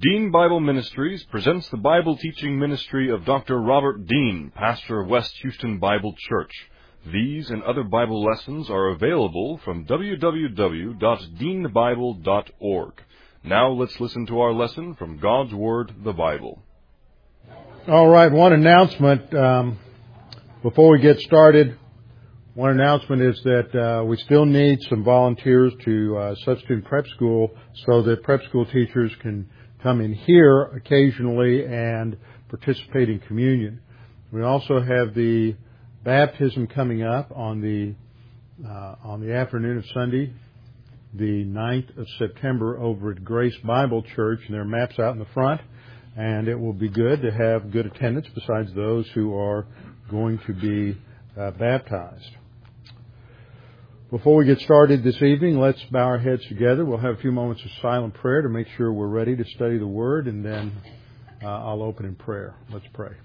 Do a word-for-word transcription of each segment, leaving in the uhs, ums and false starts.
Dean Bible Ministries presents the Bible teaching ministry of Doctor Robert Dean, pastor of West Houston Bible Church. These and other Bible lessons are available from w w w dot dean bible dot org. Now let's listen to our lesson from God's Word, the Bible. All right, one announcement um, before we get started. One announcement is that uh, we still need some volunteers to uh, substitute prep school so that prep school teachers can come in here occasionally and participate in communion. We also have the baptism coming up on the uh, on the afternoon of Sunday, the ninth of September, over at Grace Bible Church, and there are maps out in the front, and it will be good to have good attendance besides those who are going to be uh, baptized. Before we get started this evening, let's bow our heads together. We'll have a few moments of silent prayer to make sure we're ready to study the Word, and then uh, I'll open in prayer. Let's pray.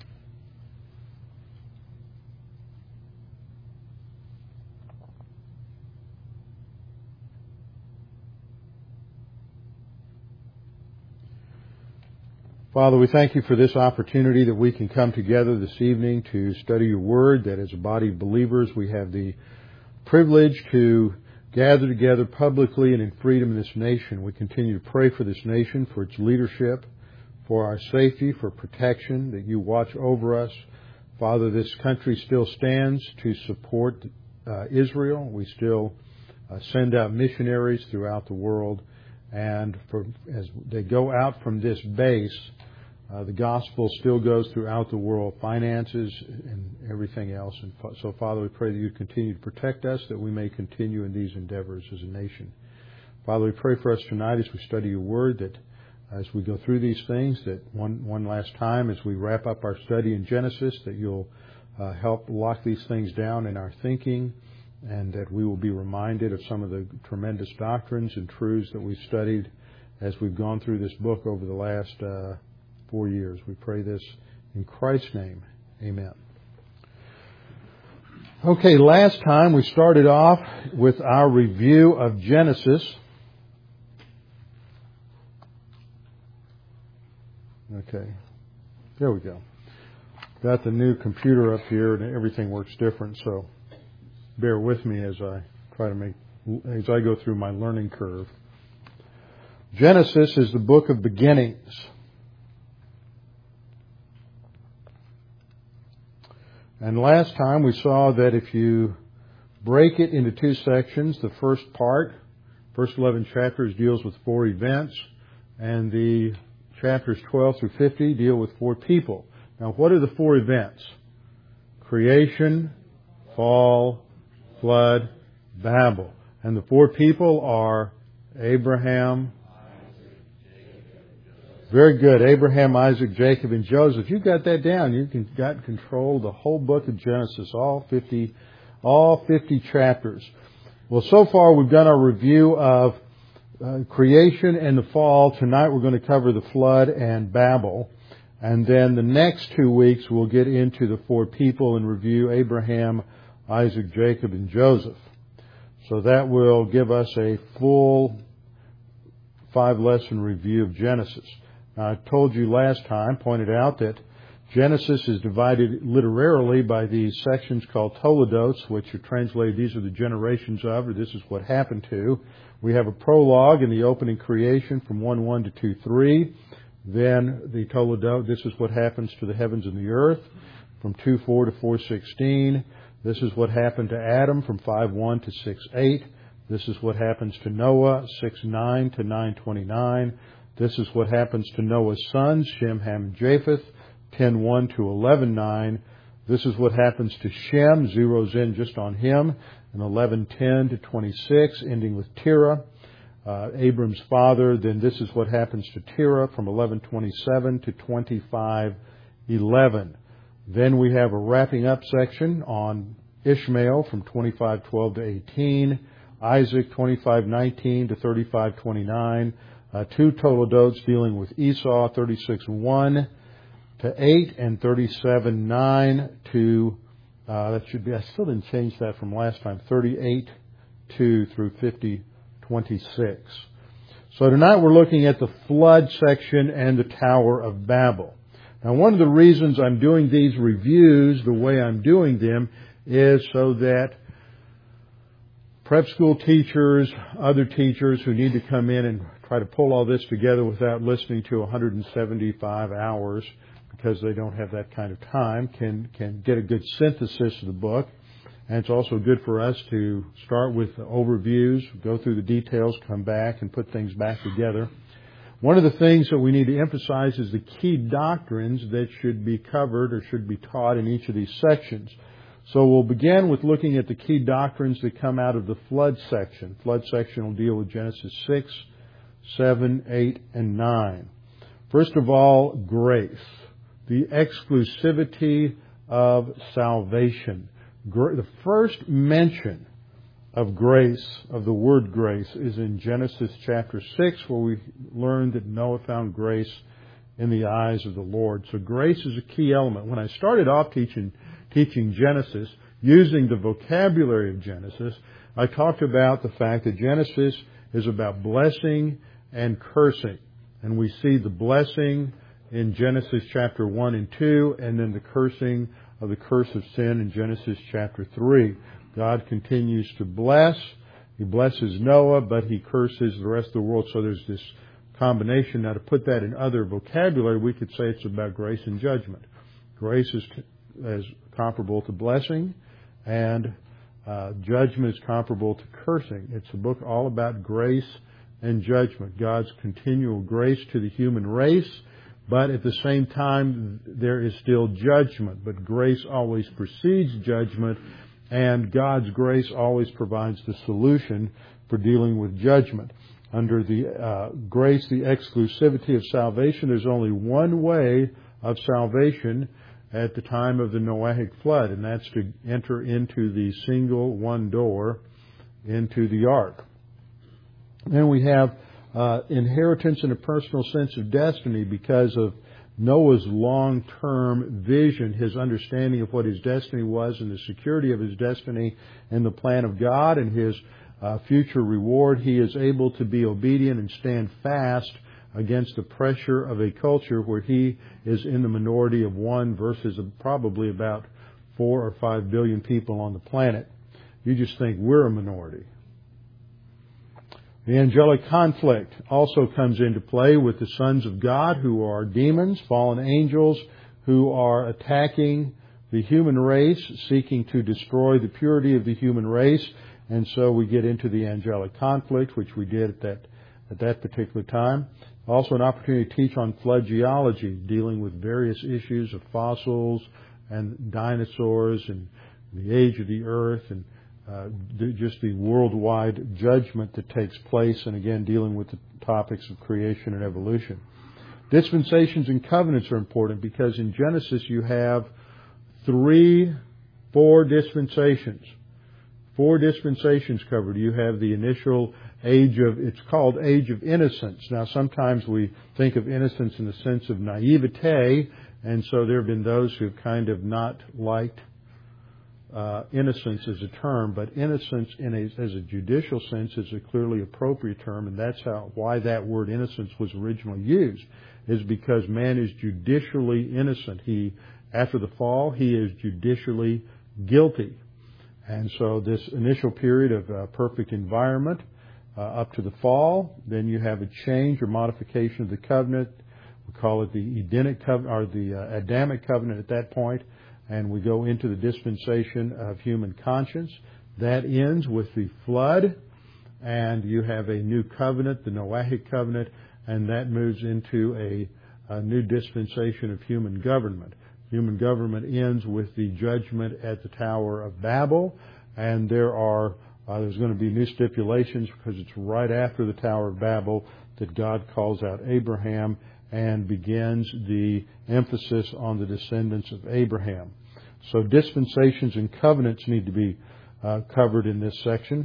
Father, we thank you for this opportunity that we can come together this evening to study your Word, that as a body of believers we have the privilege to gather together publicly and in freedom in this nation. We continue to pray for this nation, for its leadership, for our safety, for protection, that you watch over us. Father, this country still stands to support uh, Israel. We still uh, send out missionaries throughout the world. And for, as they go out from this base, Uh, the gospel still goes throughout the world, finances and everything else. And so, Father, we pray that you continue to protect us, that we may continue in these endeavors as a nation. Father, we pray for us tonight as we study your word, that as we go through these things, that one, one last time as we wrap up our study in Genesis, that you'll uh, help lock these things down in our thinking, and that we will be reminded of some of the tremendous doctrines and truths that we've studied as we've gone through this book over the last uh Four years. We pray this in Christ's name. Amen. Okay, last time we started off with our review of Genesis. Okay, there we go. Got the new computer up here and everything works different, so bear with me as I try to make, as I go through my learning curve. Genesis is the book of beginnings. And last time we saw that if you break it into two sections, the first part, first eleven chapters, deals with four events, and the chapters twelve through fifty deal with four people. Now, what are the four events? Creation, fall, flood, Babel. And the four people are Abraham. Very good. Abraham, Isaac, Jacob, and Joseph. You got that down. You can got control of the whole book of Genesis, all fifty, all fifty chapters. Well, so far we've done our review of uh, creation and the fall. Tonight we're going to cover the flood and Babel, and then the next two weeks we'll get into the four people and review Abraham, Isaac, Jacob, and Joseph. So that will give us a full five-lesson review of Genesis. I told you last time, pointed out that Genesis is divided literarily by these sections called Toledotes, which are translated, these are the generations of, or this is what happened to. We have a prologue in the opening creation from one one to two three. Then the Toledote, this is what happens to the heavens and the earth, from two four to four sixteen. This is what happened to Adam from five one to six eight. This is what happens to Noah, six nine to nine twenty-nine. This is what happens to Noah's sons, Shem, Ham, and Japheth, ten one to eleven nine. This is what happens to Shem, zeroes in just on him, and eleven ten to twenty-six, ending with Terah, uh, Abram's father. Then this is what happens to Terah from eleven twenty-seven to twenty-five eleven. Then we have a wrapping up section on Ishmael from twenty-five twelve to eighteen, Isaac twenty-five nineteen to thirty-five twenty-nine, Uh, two Toledotes dealing with Esau, thirty-six one to eight, and thirty-seven nine to, uh, that should be, I still didn't change that from last time, thirty-eight two through fifty twenty-six. So tonight we're looking at the flood section and the Tower of Babel. Now, one of the reasons I'm doing these reviews the way I'm doing them is so that prep school teachers, other teachers who need to come in and try to pull all this together without listening to one hundred seventy-five hours because they don't have that kind of time can, can get a good synthesis of the book. And it's also good for us to start with the overviews, go through the details, come back and put things back together. One of the things that we need to emphasize is the key doctrines that should be covered or should be taught in each of these sections. So we'll begin with looking at the key doctrines that come out of the flood section. Flood section will deal with Genesis six, seven, eight, and nine. First of all, grace. The exclusivity of salvation. The first mention of grace, of the word grace, is in Genesis chapter six, where we learn that Noah found grace in the eyes of the Lord. So grace is a key element. When I started off teaching, teaching Genesis, using the vocabulary of Genesis, I talked about the fact that Genesis is about blessing and cursing. And we see the blessing in Genesis chapter one and two, and then the cursing of the curse of sin in Genesis chapter three. God continues to bless. He blesses Noah, but He curses the rest of the world. So there's this combination. Now, to put that in other vocabulary, we could say it's about grace and judgment. Grace is, is comparable to blessing, and uh, judgment is comparable to cursing. It's a book all about grace and judgment, God's continual grace to the human race, but at the same time, there is still judgment. But grace always precedes judgment, and God's grace always provides the solution for dealing with judgment. Under the uh, grace, the exclusivity of salvation, there's only one way of salvation at the time of the Noahic flood, and that's to enter into the single one door into the ark. Then we have uh, inheritance and a personal sense of destiny because of Noah's long-term vision, his understanding of what his destiny was and the security of his destiny and the plan of God and his uh, future reward. He is able to be obedient and stand fast against the pressure of a culture where he is in the minority of one versus probably about four or five billion people on the planet. You just think we're a minority. The angelic conflict also comes into play with the sons of God, who are demons, fallen angels, who are attacking the human race, seeking to destroy the purity of the human race. And so we get into the angelic conflict, which we did at that, at that particular time. Also an opportunity to teach on flood geology, dealing with various issues of fossils and dinosaurs and the age of the earth and Uh, just the worldwide judgment that takes place, and again, dealing with the topics of creation and evolution. Dispensations and covenants are important because in Genesis you have three, four dispensations. Four dispensations covered. You have the initial age of, it's called age of innocence. Now, sometimes we think of innocence in the sense of naivete, and so there have been those who have kind of not liked Uh, innocence as a term, but innocence in a, as a judicial sense is a clearly appropriate term, and that's how why that word innocence was originally used, is because man is judicially innocent. He, after the fall, he is judicially guilty. And so this initial period of uh, perfect environment uh, up to the fall, then you have a change or modification of the covenant. We call it the Edenic covenant, or the uh, Adamic covenant at that point. And we go into the dispensation of human conscience. That ends with the flood, and you have a new covenant, the Noahic covenant, and that moves into a, a new dispensation of human government. Human government ends with the judgment at the Tower of Babel, and there are uh, there's going to be new stipulations because it's right after the Tower of Babel that God calls out Abraham and begins the emphasis on the descendants of Abraham. So dispensations and covenants need to be uh, covered in this section,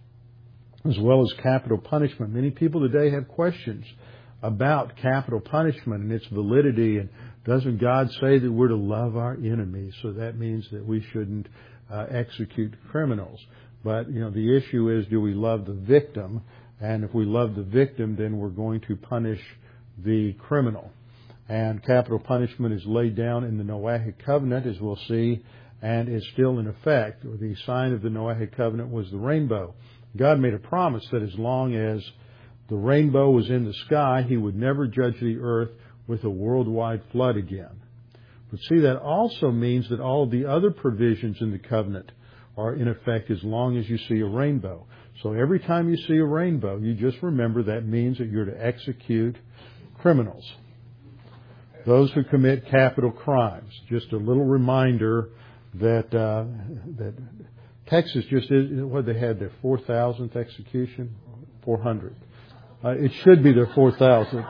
as well as capital punishment. Many people today have questions about capital punishment and its validity, and doesn't God say that we're to love our enemies? So that means that we shouldn't uh, execute criminals. But, you know, the issue is, do we love the victim And if we love the victim, then we're going to punish the criminal. And capital punishment is laid down in the Noahic covenant, as we'll see, and is still in effect. The sign of the Noahic covenant was the rainbow. God made a promise that as long as the rainbow was in the sky, He would never judge the earth with a worldwide flood again. But see, that also means that all of the other provisions in the covenant are in effect as long as you see a rainbow. So every time you see a rainbow, you just remember that means that you're to execute criminals, those who commit capital crimes. Just a little reminder that uh, that Texas just is, what they had their four thousandth execution, four hundred. Uh, it should be their four thousandth.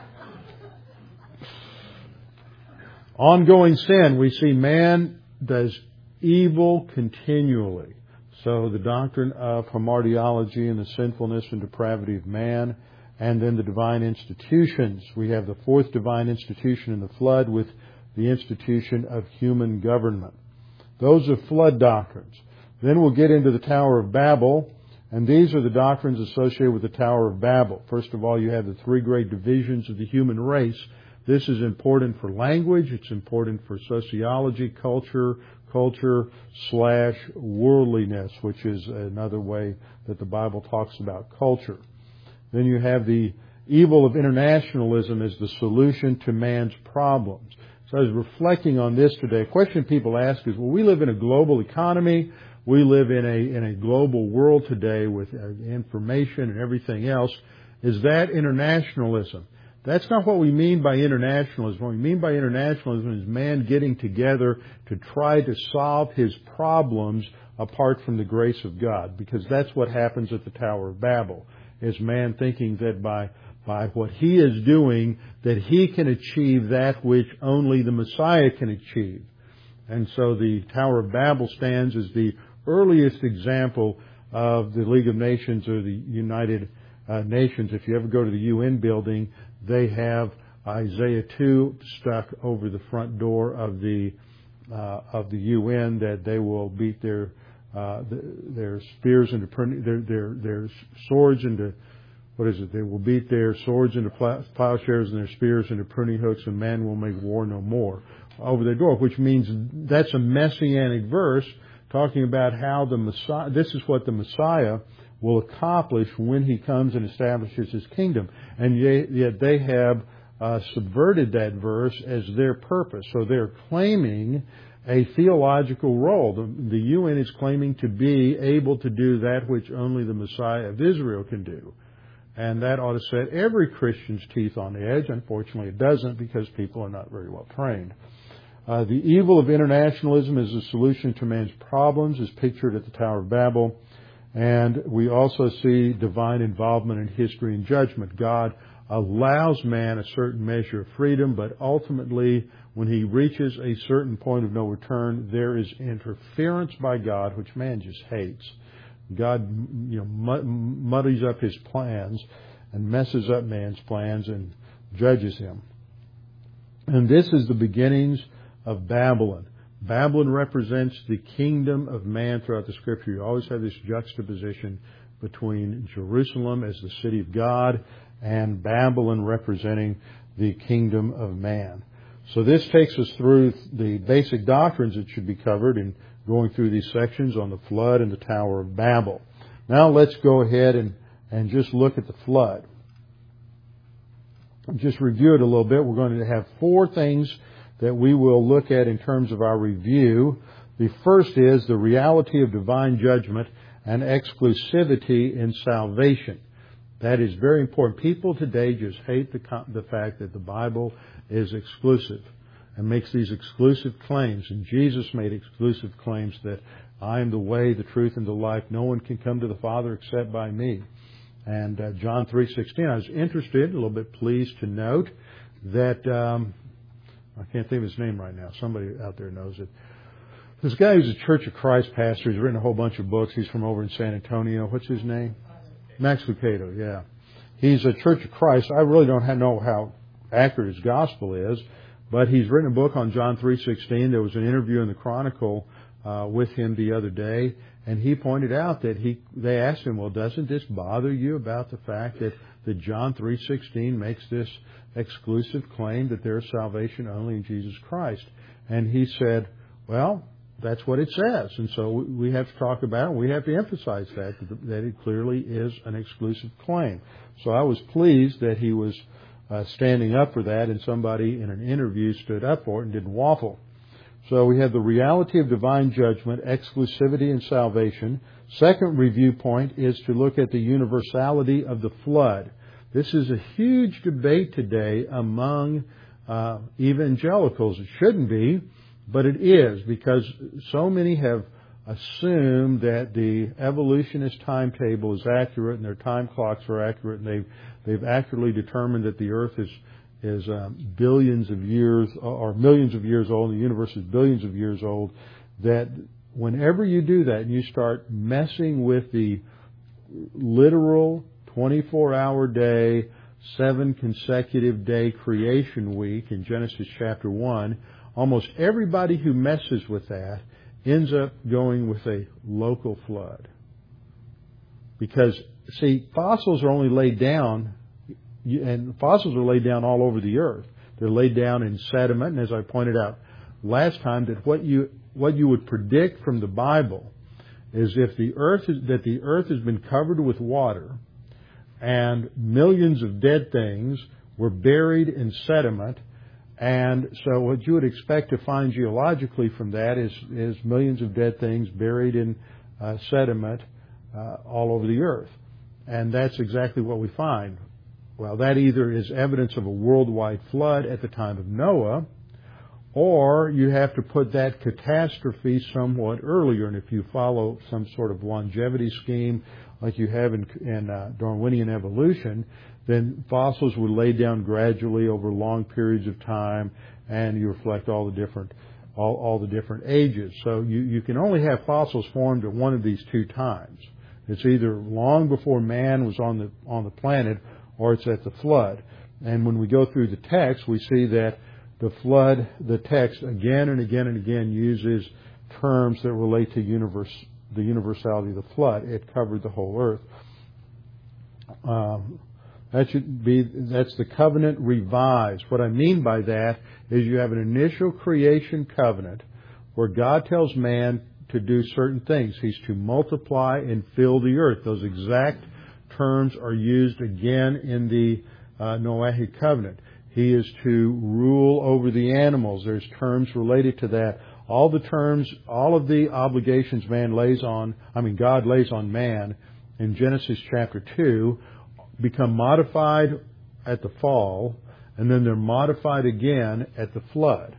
Ongoing sin, we see man does evil continually. So the doctrine of hamartiology and the sinfulness and depravity of man, and then the divine institutions. We have the fourth divine institution in the flood with the institution of human government. Those are flood doctrines. Then we'll get into the Tower of Babel, and these are the doctrines associated with the Tower of Babel. First of all, you have the three great divisions of the human race. This is important for language. It's important for sociology, culture, culture slash worldliness, which is another way that the Bible talks about culture. Then you have the evil of internationalism as the solution to man's problems. So I was reflecting on this today. A question people ask is, well, we live in a global economy. We live in a in a global world today with information and everything else. Is that internationalism? That's not what we mean by internationalism. What we mean by internationalism is man getting together to try to solve his problems apart from the grace of God, because that's what happens at the Tower of Babel, is man thinking that by by what he is doing, that he can achieve that which only the Messiah can achieve. And so the Tower of Babel stands as the earliest example of the League of Nations or the United uh, Nations. If you ever go to the U N building, they have Isaiah two stuck over the front door of the uh, of the U N, that they will beat their uh, their spears into their their their swords into what is it? They will beat their swords into plowshares and their spears into pruning hooks, and man will make war no more, over their door. Which means that's a messianic verse talking about how the Messiah. This is what the Messiah will accomplish when He comes and establishes His kingdom. And yet, yet they have uh, subverted that verse as their purpose. So they're claiming a theological role. The, the U N is claiming to be able to do that which only the Messiah of Israel can do. And that ought to set every Christian's teeth on edge. Unfortunately, it doesn't, because people are not very well trained. Uh, the evil of internationalism as a solution to man's problems is pictured at the Tower of Babel. And we also see divine involvement in history and judgment. God allows man a certain measure of freedom, but ultimately, when he reaches a certain point of no return, there is interference by God, which man just hates. God, you know, muddies up His plans and messes up man's plans and judges him. And this is the beginnings of Babylon. Babylon represents the kingdom of man throughout the Scripture. You always have this juxtaposition between Jerusalem as the city of God and Babylon representing the kingdom of man. So this takes us through the basic doctrines that should be covered in going through these sections on the flood and the Tower of Babel. Now let's go ahead and, and just look at the flood. Just review it a little bit. We're going to have four things that we will look at in terms of our review. The first is the reality of divine judgment and exclusivity in salvation. That is very important. People today just hate the, the fact that the Bible is exclusive and makes these exclusive claims. And Jesus made exclusive claims that I am the way, the truth, and the life. No one can come to the Father except by me. And uh, John three sixteen, I was interested, a little bit pleased to note that, um, I can't think of his name right now. Somebody out there knows it. This guy who's a Church of Christ pastor. He's written a whole bunch of books. He's from over in San Antonio. What's his name? Max Lucado, yeah. He's a Church of Christ. I really don't know how accurate his gospel is, but he's written a book on John three sixteen. There was an interview in the Chronicle uh, with him the other day, and he pointed out that he, they asked him, well, doesn't this bother you about the fact that, that John three sixteen makes this exclusive claim that there's salvation only in Jesus Christ? And he said, well, that's what it says. And so we have to talk about it. We have to emphasize that, that it clearly is an exclusive claim. So I was pleased that he was uh, standing up for that, and somebody in an interview stood up for it and didn't waffle. So we have the reality of divine judgment, exclusivity, and salvation. Second review point is to look at the universality of the flood. This is a huge debate today among uh, evangelicals. It shouldn't be, but it is, because so many have assumed that the evolutionist timetable is accurate and their time clocks are accurate, and they've, they've accurately determined that the earth is is um, billions of years or millions of years old, and the universe is billions of years old, that whenever you do that and you start messing with the literal twenty-four hour day, seven consecutive day creation week in Genesis chapter one, almost everybody who messes with that ends up going with a local flood. Because, see, fossils are only laid down, and fossils are laid down all over the earth. They're laid down in sediment, and as I pointed out last time, that what you what you would predict from the Bible is if the earth is, that the earth has been covered with water, and millions of dead things were buried in sediment, and so what you would expect to find geologically from that is is millions of dead things buried in uh, sediment uh, all over the earth, and that's exactly what we find. Well, that either is evidence of a worldwide flood at the time of Noah, or you have to put that catastrophe somewhat earlier. And if you follow some sort of longevity scheme like you have in, in uh, Darwinian evolution, then fossils were laid down gradually over long periods of time, and you reflect all the different all, all the different ages. So you, you can only have fossils formed at one of these two times. It's either long before man was on the on the planet, or it's at the flood. And when we go through the text, we see that the flood, the text again and again and again uses terms that relate to universe, the universality of the flood. It covered the whole earth. Um, that should be, that's the covenant revised. What I mean by that is you have an initial creation covenant where God tells man to do certain things. He's to multiply and fill the earth. Those exact terms are used again in the uh, Noahic covenant. He is to rule over the animals. There's terms related to that. All the terms, all of the obligations man lays on, I mean God lays on man in Genesis chapter two become modified at the fall, and then they're modified again at the flood.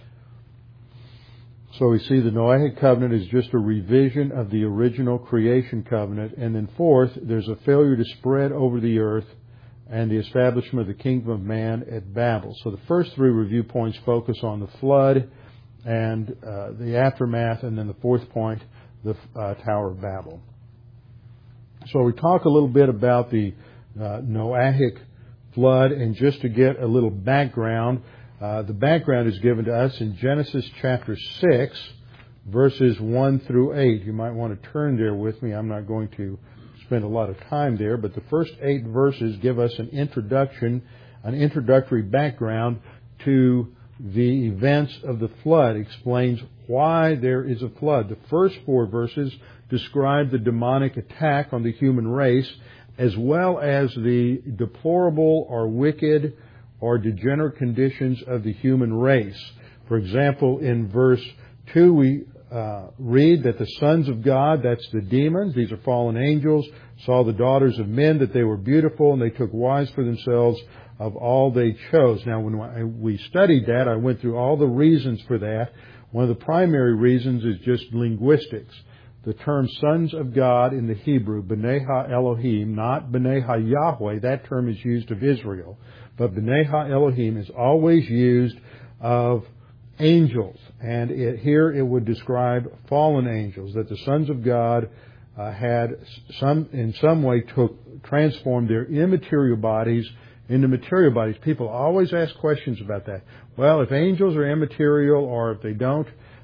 So we see the Noahic covenant is just a revision of the original creation covenant. And then fourth, there's a failure to spread over the earth and the establishment of the kingdom of man at Babel. So the first three review points focus on the flood and uh, the aftermath, and then the fourth point, the uh, Tower of Babel. So we talk a little bit about the uh, Noahic flood, and just to get a little background, Uh, the background is given to us in Genesis chapter six, verses one through eight. You might want to turn there with me. I'm not going to spend a lot of time there, but the first eight verses give us an introduction, an introductory background to the events of the flood, explains why there is a flood. The first four verses describe the demonic attack on the human race, as well as the deplorable or wicked or degenerate conditions of the human race. For example, in verse two, we uh, read that the sons of God, that's the demons, these are fallen angels, saw the daughters of men, that they were beautiful, and they took wives for themselves of all they chose. Now, when we studied that, I went through all the reasons for that. One of the primary reasons is just linguistics. The term sons of God in the Hebrew, B'nai Ha-Elohim, not B'nai Ha-Yahweh, that term is used of Israel. But B'nai Ha-Elohim is always used of angels. And it, here it would describe fallen angels, that the sons of God uh, had some, in some way took, transformed their immaterial bodies into material bodies. People always ask questions about that. Well, if angels are immaterial, or if they don't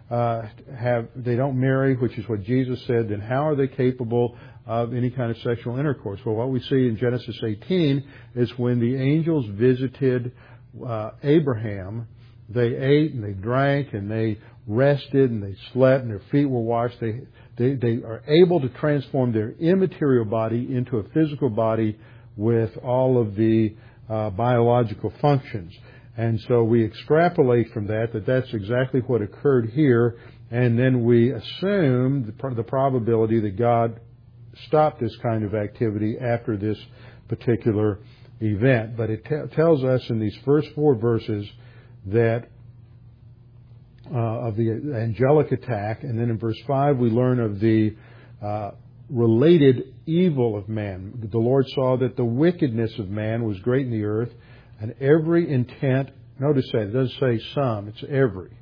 uh, have, they don't marry, which is what Jesus said, then how are they capable of any kind of sexual intercourse? Well, what we see in Genesis eighteen is when the angels visited uh, Abraham, they ate and they drank and they rested and they slept and their feet were washed. They, they, they are able to transform their immaterial body into a physical body with all of the uh, biological functions. And so we extrapolate from that that that's exactly what occurred here, and then we assume the, the probability that God stopped this kind of activity after this particular event. But it t- tells us in these first four verses that uh, of the angelic attack, and then in verse five we learn of the uh, related evil of man. The Lord saw that the wickedness of man was great in the earth, and every intent, notice that, it doesn't say some, it's every.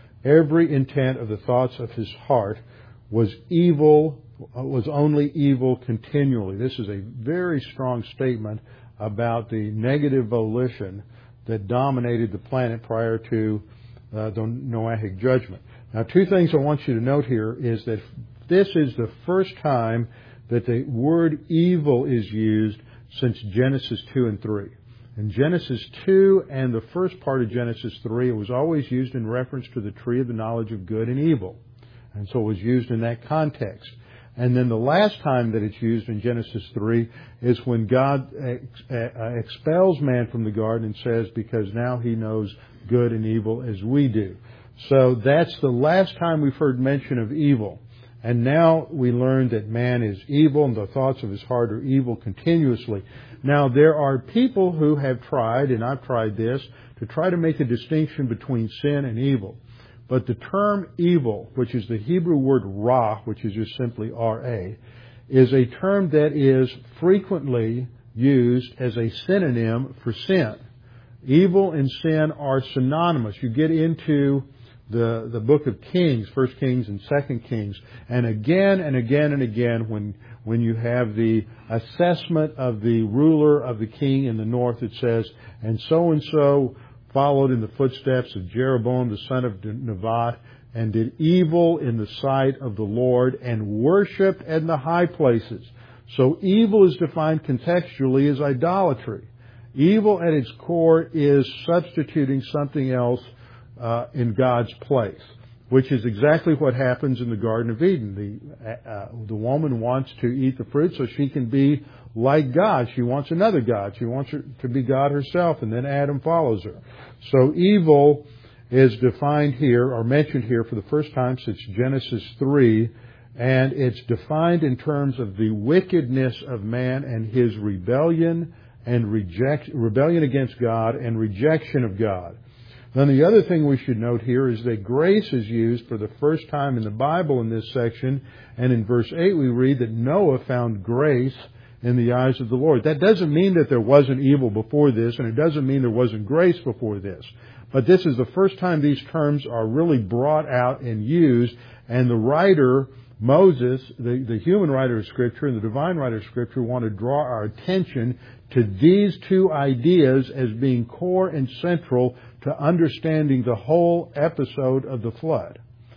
Every intent of the thoughts of his heart was evil, was only evil continually. This is a very strong statement about the negative volition that dominated the planet prior to uh, the Noahic judgment. Now, two things I want you to note here is that this is the first time that the word evil is used since Genesis two and three. In Genesis two and the first part of Genesis three, it was always used in reference to the tree of the knowledge of good and evil. And so it was used in that context. And then the last time that it's used in Genesis three is when God ex- expels man from the garden and says, because now he knows good and evil as we do. So that's the last time we've heard mention of evil. And now we learn that man is evil and the thoughts of his heart are evil continuously. Now there are people who have tried, and I've tried this, to try to make a distinction between sin and evil. But the term evil, which is the Hebrew word ra, which is just simply R A, is a term that is frequently used as a synonym for sin. Evil and sin are synonymous. You get into the, the book of Kings, First Kings and Second Kings, and again and again and again when, when you have the assessment of the ruler of the king in the north, it says, and so-and-so followed in the footsteps of Jeroboam the son of Nebat, and did evil in the sight of the Lord, and worshipped in the high places. So evil is defined contextually as idolatry. Evil at its core is substituting something else uh, in God's place, which is exactly what happens in the Garden of Eden. The, uh, the woman wants to eat the fruit so she can be like God. She wants another God. She wants her to be God herself, and then Adam follows her. So evil is defined here, or mentioned here for the first time since Genesis three, and it's defined in terms of the wickedness of man and his rebellion and reject, rebellion against God and rejection of God. Then the other thing we should note here is that grace is used for the first time in the Bible in this section, and in verse eight we read that Noah found grace in the eyes of the Lord. That doesn't mean that there wasn't evil before this, and it doesn't mean there wasn't grace before this. But this is the first time these terms are really brought out and used, and the writer, Moses, the, the human writer of Scripture and the divine writer of Scripture, want to draw our attention to these two ideas as being core and central to understanding the whole episode of the flood.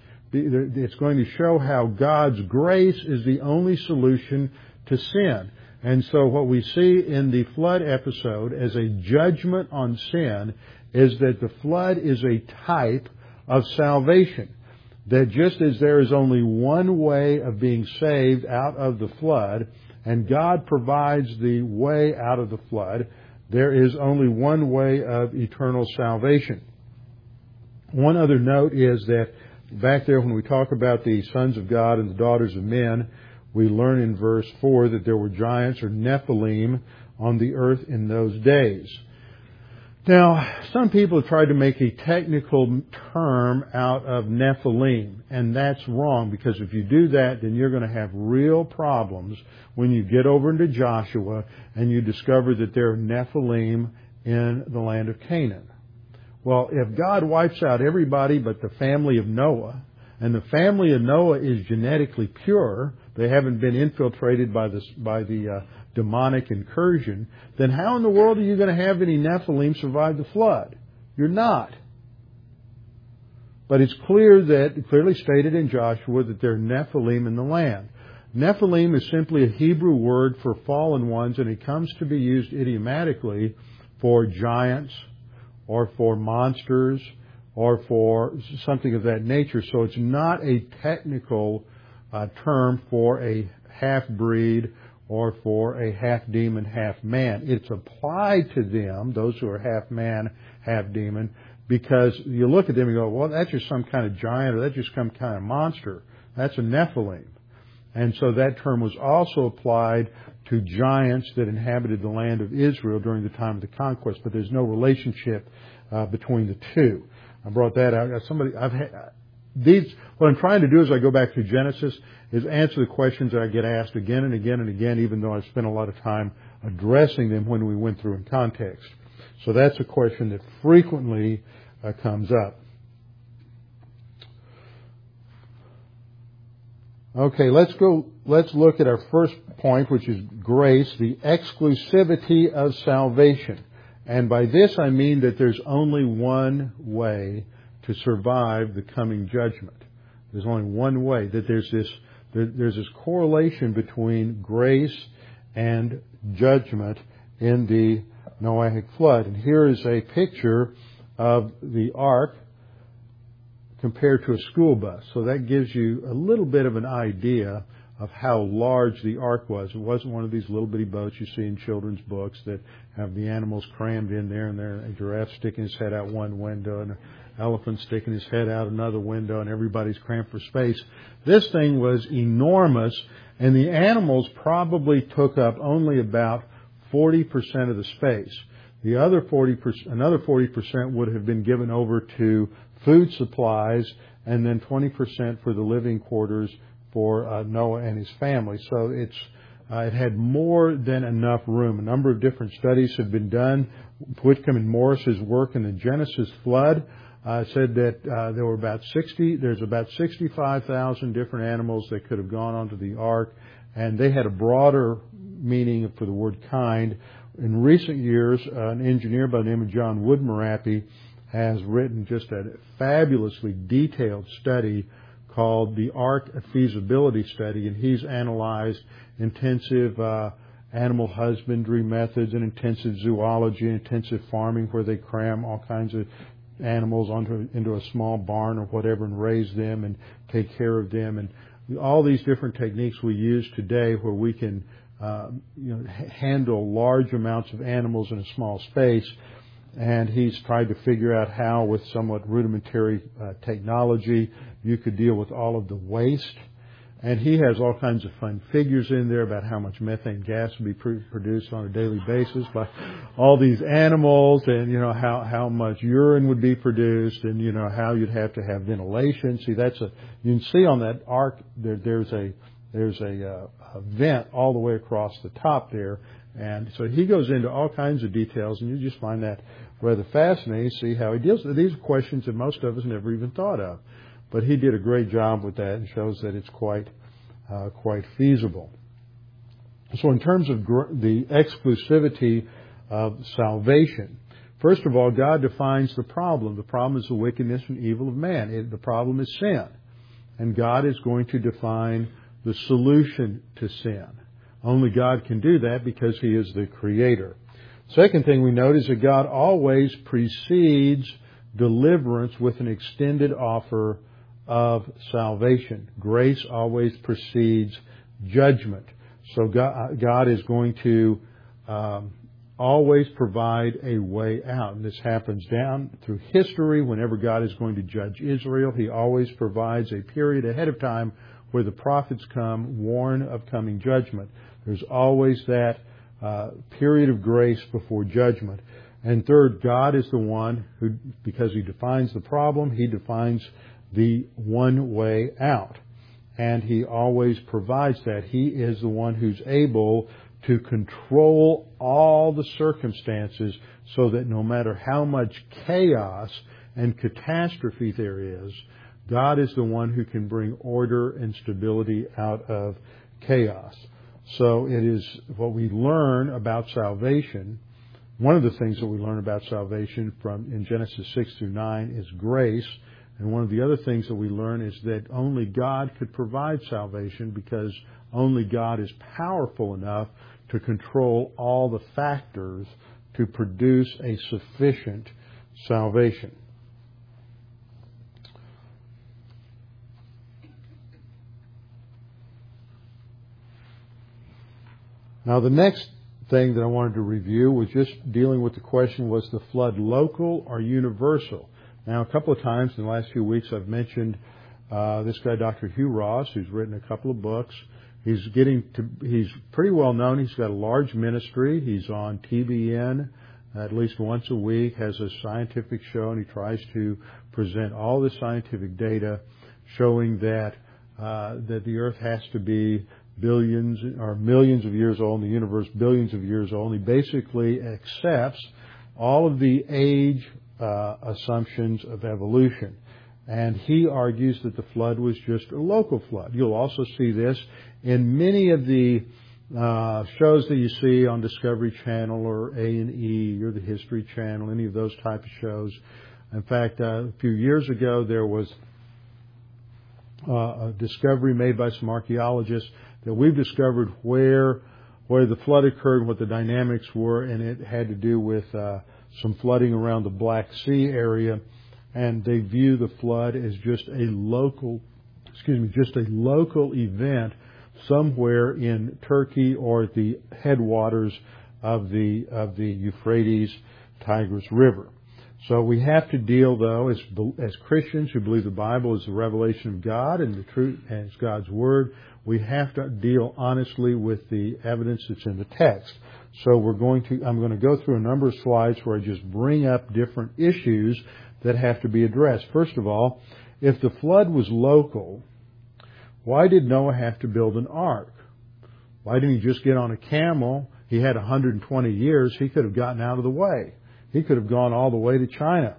It's going to show how God's grace is the only solution to sin. And so what we see in the flood episode as a judgment on sin is that the flood is a type of salvation. That just as there is only one way of being saved out of the flood, and God provides the way out of the flood, there is only one way of eternal salvation. One other note is that back there when we talk about the sons of God and the daughters of men, we learn in verse four that there were giants or Nephilim on the earth in those days. Now, some people have tried to make a technical term out of Nephilim, and that's wrong, because if you do that, then you're going to have real problems when you get over into Joshua and you discover that there are Nephilim in the land of Canaan. Well, if God wipes out everybody but the family of Noah, and the family of Noah is genetically pure, they haven't been infiltrated by the, by the uh, demonic incursion, then how in the world are you going to have any Nephilim survive the flood? You're not. But it's clear that, clearly stated in Joshua, that there are Nephilim in the land. Nephilim is simply a Hebrew word for fallen ones, and it comes to be used idiomatically for giants or for monsters or for something of that nature. So it's not a technical uh, term for a half-breed or for a half-demon, half-man. It's applied to them, those who are half-man, half-demon, because you look at them and go, well, that's just some kind of giant or that's just some kind of monster. That's a Nephilim. And so that term was also applied to giants that inhabited the land of Israel during the time of the conquest, but there's no relationship uh, between the two. I brought that out. Somebody, I've had, these, what I'm trying to do as I go back to Genesis is answer the questions that I get asked again and again and again, even though I've spent a lot of time addressing them when we went through in context. So that's a question that frequently uh, comes up. Okay, let's go, let's look at our first point, which is grace, the exclusivity of salvation. And by this I mean that there's only one way to survive the coming judgment. There's only one way, that there's this, there, there's this correlation between grace and judgment in the Noahic flood. And here is a picture of the ark compared to a school bus. So that gives you a little bit of an idea of how large the ark was. It wasn't one of these little bitty boats you see in children's books that have the animals crammed in there, and there a giraffe sticking his head out one window and an elephant sticking his head out another window, and everybody's cramped for space. This thing was enormous, and the animals probably took up only about forty percent of the space. The other forty percent, another forty percent would have been given over to food supplies, and then twenty percent for the living quarters for uh, Noah and his family. So it's uh, it had more than enough room. A number of different studies have been done. Whitcomb and Morris's work in the Genesis flood uh, said that uh, there were about sixty. There's about sixty-five thousand different animals that could have gone onto the ark, and they had a broader meaning for the word kind. In recent years, uh, an engineer by the name of John Woodmarappy has written just a fabulously detailed study called the Ark Feasibility Study, and he's analyzed intensive uh, animal husbandry methods and intensive zoology and intensive farming where they cram all kinds of animals onto into a small barn or whatever and raise them and take care of them, and all these different techniques we use today where we can uh, you know handle large amounts of animals in a small space. And he's tried to figure out how, with somewhat rudimentary uh, technology, you could deal with all of the waste. And he has all kinds of fun figures in there about how much methane gas would be pr- produced on a daily basis by all these animals, and, you know, how, how much urine would be produced, and, you know, how you'd have to have ventilation. See, that's a, you can see on that ark, there, there's a, there's a, uh, a vent all the way across the top there. And so he goes into all kinds of details, and you just find that rather fascinating to see how he deals with these are questions that most of us never even thought of. But he did a great job with that and shows that it's quite uh, quite feasible. So in terms of gr- the exclusivity of salvation, first of all, God defines the problem. The problem is the wickedness and evil of man. It, the problem is sin. And God is going to define the solution to sin. Only God can do that because He is the Creator. Second thing we note is that God always precedes deliverance with an extended offer of salvation. Grace always precedes judgment. So God, God is going to um, always provide a way out. And this happens down through history. Whenever God is going to judge Israel, He always provides a period ahead of time where the prophets come, warn of coming judgment. There's always that uh, period of grace before judgment. And third, God is the one who, because He defines the problem, He defines the one way out. And He always provides that. He is the one who's able to control all the circumstances so that no matter how much chaos and catastrophe there is, God is the one who can bring order and stability out of chaos. So it is what we learn about salvation. One of the things that we learn about salvation from in Genesis six through nine is grace. And one of the other things that we learn is that only God could provide salvation, because only God is powerful enough to control all the factors to produce a sufficient salvation. Now, the next thing that I wanted to review was just dealing with the question, was the flood local or universal? Now, a couple of times in the last few weeks, I've mentioned uh, this guy, Doctor Hugh Ross, who's written a couple of books. He's getting to, he's pretty well known. He's got a large ministry. He's on T B N at least once a week, has a scientific show, and he tries to present all the scientific data showing that uh, that the earth has to be billions or millions of years old, and the universe billions of years old. And he basically accepts all of the age uh, assumptions of evolution. And he argues that the flood was just a local flood. You'll also see this in many of the uh, shows that you see on Discovery Channel or A and E or the History Channel, any of those type of shows. In fact, uh, a few years ago, there was uh, a discovery made by some archaeologists that we've discovered where where the flood occurred and what the dynamics were, and it had to do with uh, some flooding around the Black Sea area. And they view the flood as just a local, excuse me, just a local event somewhere in Turkey or at the headwaters of the of the Euphrates Tigris River. So we have to deal, though, as as Christians who believe the Bible is the revelation of God and the truth and it's God's Word, we have to deal honestly with the evidence that's in the text. So we're going to, I'm going to go through a number of slides where I just bring up different issues that have to be addressed. First of all, if the flood was local, why did Noah have to build an ark? Why didn't he just get on a camel? He had one hundred twenty years. He could have gotten out of the way. He could have gone all the way to China.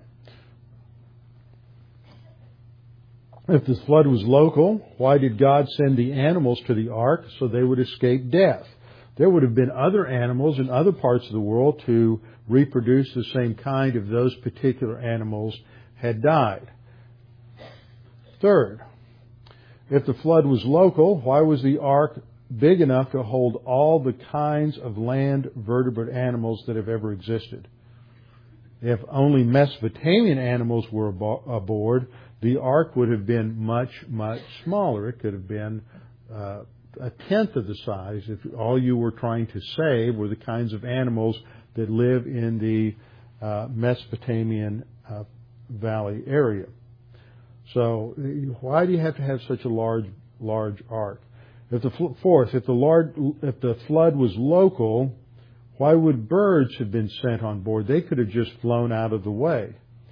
If the flood was local, why did God send the animals to the ark so they would escape death? There would have been other animals in other parts of the world to reproduce the same kind if those particular animals had died. Third, if the flood was local, why was the ark big enough to hold all the kinds of land vertebrate animals that have ever existed? If only Mesopotamian animals were aboard, the ark would have been much, much smaller. It could have been uh, a tenth of the size if all you were trying to save were the kinds of animals that live in the uh, Mesopotamian uh, valley area. So why do you have to have such a large, large ark? If the fourth, if the large, if the flood was local, why would birds have been sent on board? They could have just flown out of the way.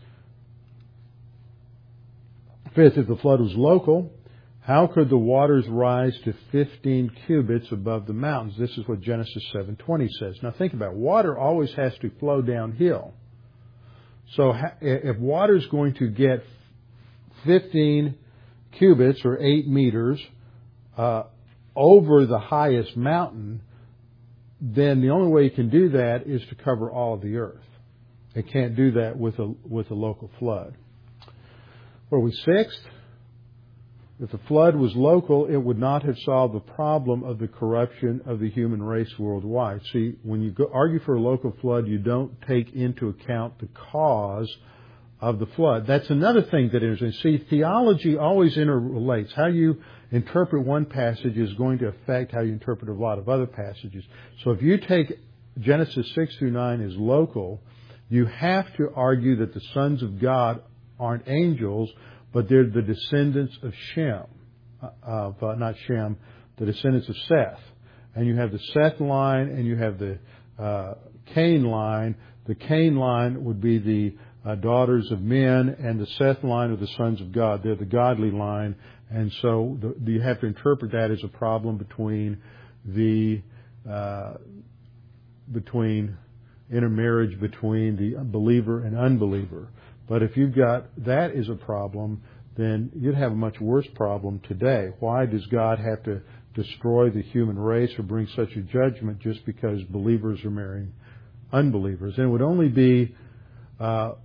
Fifth, if the flood was local, how could the waters rise to fifteen cubits above the mountains? This is what Genesis seven twenty says. Now think about it. Water always has to flow downhill. So if water is going to get fifteen cubits or eight meters uh, over the highest mountain, then the only way you can do that is to cover all of the earth. It can't do that with a with a local flood. Where are we? Sixth, if the flood was local, it would not have solved the problem of the corruption of the human race worldwide. See, when you go argue for a local flood, you don't take into account the cause of the flood. That's another thing that is. See, theology always interrelates. How you interpret one passage is going to affect how you interpret a lot of other passages. So if you take Genesis six through nine as local, you have to argue that the sons of God aren't angels, but they're the descendants of Shem, of uh, not Shem, the descendants of Seth. And you have the Seth line and you have the uh, Cain line. The Cain line would be the uh, daughters of men, and the Seth line are the sons of God. They're the godly line. And so the, you have to interpret that as a problem between the uh, between intermarriage between the believer and unbeliever. But if you've got that as a problem, then you'd have a much worse problem today. Why does God have to destroy the human race or bring such a judgment just because believers are marrying unbelievers? And it would only be uh,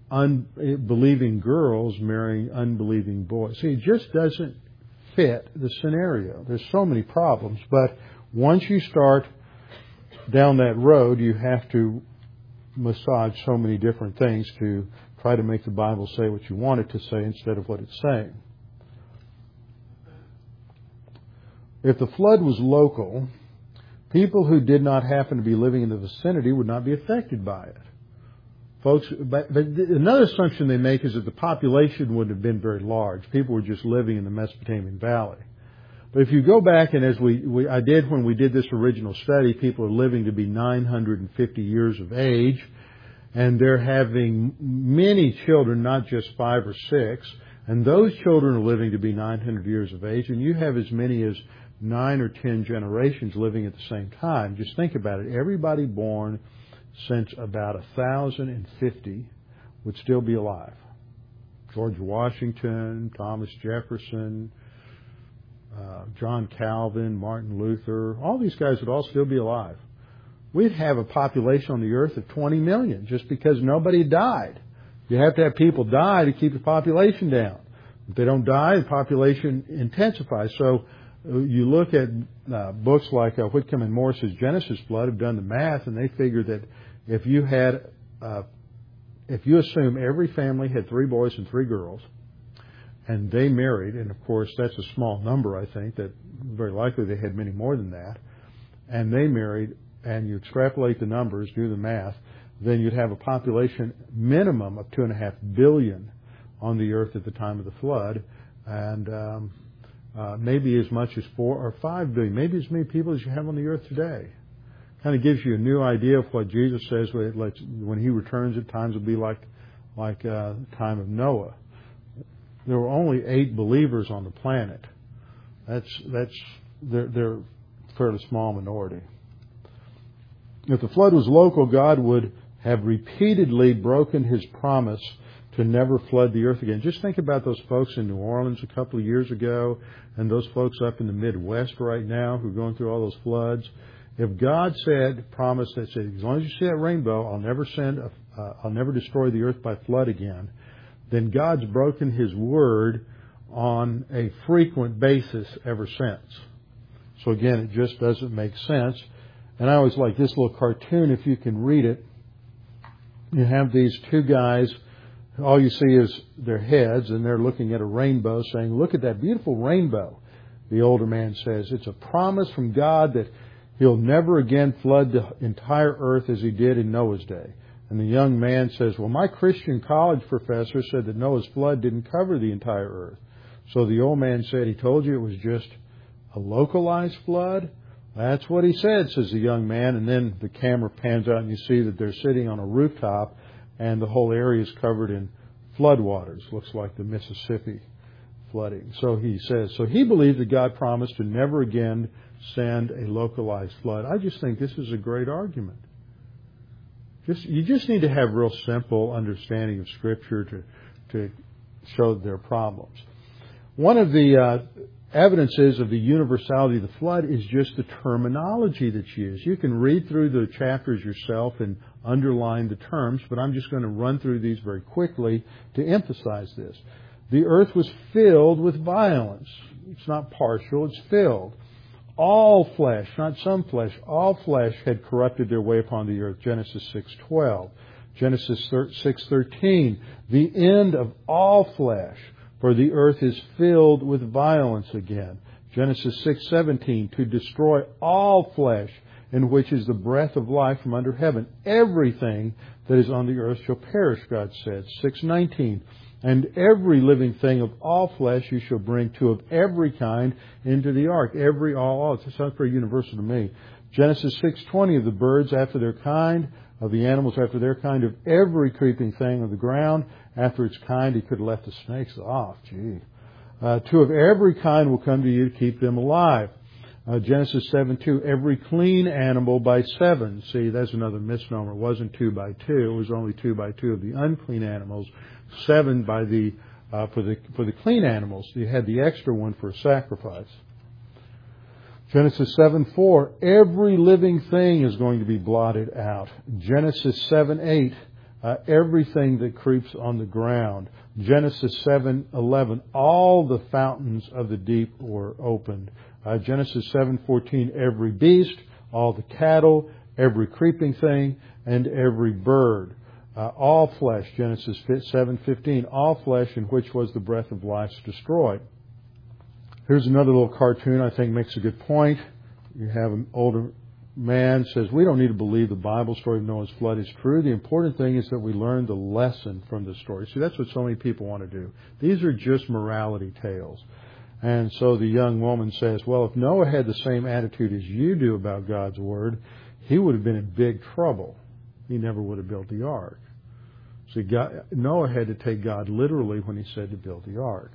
unbelieving girls marrying unbelieving boys. See, it just doesn't fit the scenario. There's so many problems, but once you start down that road, you have to massage so many different things to try to make the Bible say what you want it to say instead of what it's saying. If the flood was local, people who did not happen to be living in the vicinity would not be affected by it. Folks, but, but another assumption they make is that the population wouldn't have been very large. People were just living in the Mesopotamian Valley. But if you go back, and as we, we I did when we did this original study, people are living to be nine hundred fifty years of age, and they're having many children, not just five or six, and those children are living to be nine hundred years of age, and you have as many as nine or ten generations living at the same time. Just think about it. Everybody born since about one thousand fifty would still be alive. George Washington, Thomas Jefferson, uh, John Calvin, Martin Luther, all these guys would all still be alive. We'd have a population on the earth of twenty million just because nobody died. You have to have people die to keep the population down. If they don't die, the population intensifies. So you look at uh, books like uh, Whitcomb and Morris's Genesis Flood have done the math, and they figure that if you had, uh, if you assume every family had three boys and three girls, and they married, and of course that's a small number, I think, that very likely they had many more than that, and they married, and you extrapolate the numbers, do the math, then you'd have a population minimum of two and a half billion on the earth at the time of the flood, and um, uh, maybe as much as four or five billion, maybe as many people as you have on the earth today. Kind of gives you a new idea of what Jesus says when He returns. At times will be like like uh, the time of Noah. There were only eight believers on the planet. That's that's they're, they're a fairly small minority. If the flood was local, God would have repeatedly broken His promise to never flood the earth again. Just think about those folks in New Orleans a couple of years ago, and those folks up in the Midwest right now who are going through all those floods. If God said, promised that said, as long as you see that rainbow, I'll never send, a, uh, I'll never destroy the earth by flood again, then God's broken His word on a frequent basis ever since. So again, it just doesn't make sense. And I always like this little cartoon, if you can read it. You have these two guys, all you see is their heads, and they're looking at a rainbow saying, look at that beautiful rainbow. The older man says, it's a promise from God that He'll never again flood the entire earth as He did in Noah's day. And the young man says, well, my Christian college professor said that Noah's flood didn't cover the entire earth. So the old man said, he told you it was just a localized flood? That's what he said, says the young man. And then the camera pans out and you see that they're sitting on a rooftop and the whole area is covered in floodwaters. Looks like the Mississippi flooding. So he says, so he believes that God promised to never again send a localized flood. I just think this is a great argument. Just you just need to have real simple understanding of Scripture to to show that there are problems. One of the uh, evidences of the universality of the flood is just the terminology that's used. You can read through the chapters yourself and underline the terms, but I'm just going to run through these very quickly to emphasize this. The earth was filled with violence. It's not partial, it's filled. All flesh, not some flesh, all flesh had corrupted their way upon the earth. Genesis six twelve. Genesis six thirteen. The end of all flesh, for the earth is filled with violence again. Genesis six seventeen. To destroy all flesh, in which is the breath of life from under heaven. Everything that is on the earth shall perish, God said. six nineteen. And every living thing of all flesh you shall bring two of every kind into the ark. Every, all, all. It sounds pretty universal to me. Genesis six twenty. Of the birds after their kind, of the animals after their kind, of every creeping thing of the ground after its kind. He could have left the snakes off. Gee. Uh, two of every kind will come to you to keep them alive. Uh, Genesis seven two. Every clean animal by seven. See, that's another misnomer. It wasn't two by two. It was only two by two of the unclean animals. Seven by the uh, for the for the clean animals. You had the extra one for a sacrifice. Genesis seven four. Every living thing is going to be blotted out. Genesis seven eight. uh, everything that creeps on the ground. Genesis seven eleven, all the fountains of the deep were opened. Uh, Genesis seven fourteen, every beast, all the cattle, every creeping thing, and every bird. Uh, all flesh, Genesis seven fifteen, all flesh in which was the breath of life destroyed. Here's another little cartoon I think makes a good point. You have an older man says, we don't need to believe the Bible story of Noah's flood is true. The important thing is that we learn the lesson from the story. See, that's what so many people want to do. These are just morality tales. And so the young woman says, well, if Noah had the same attitude as you do about God's Word, he would have been in big trouble. He never would have built the ark. See, God, Noah had to take God literally when he said to build the ark.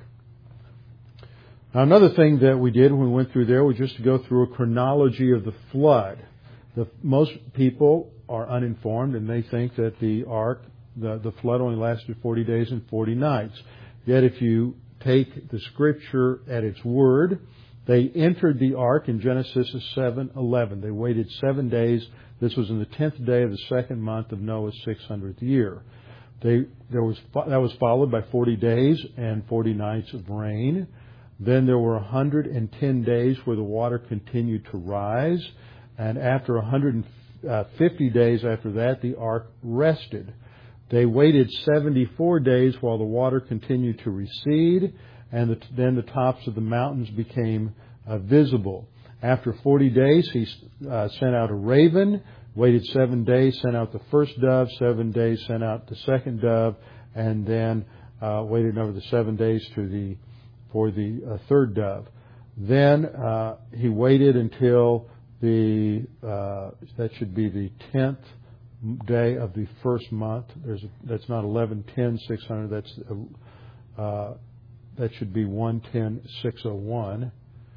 Now, another thing that we did when we went through there was just to go through a chronology of the flood. The, most people are uninformed and they think that the ark, the, the flood only lasted forty days and forty nights. Yet if you take the Scripture at its word, they entered the ark in Genesis seven eleven. They waited seven days. This was in the tenth day of the second month of Noah's six hundredth year. They, there was, that was followed by forty days and forty nights of rain. Then there were one hundred ten days where the water continued to rise. And after one hundred fifty days after that, the ark rested. They waited seventy-four days while the water continued to recede, and the, then the tops of the mountains became uh, visible. After forty days, he uh, sent out a raven, waited seven days, sent out the first dove, seven days, sent out the second dove, and then uh, waited another seven days to the for the uh, third dove. Then uh, he waited until the uh, that should be the tenth day of the first month. There's a, that's not eleven ten six hundred. That's uh, that should be one ten six oh one.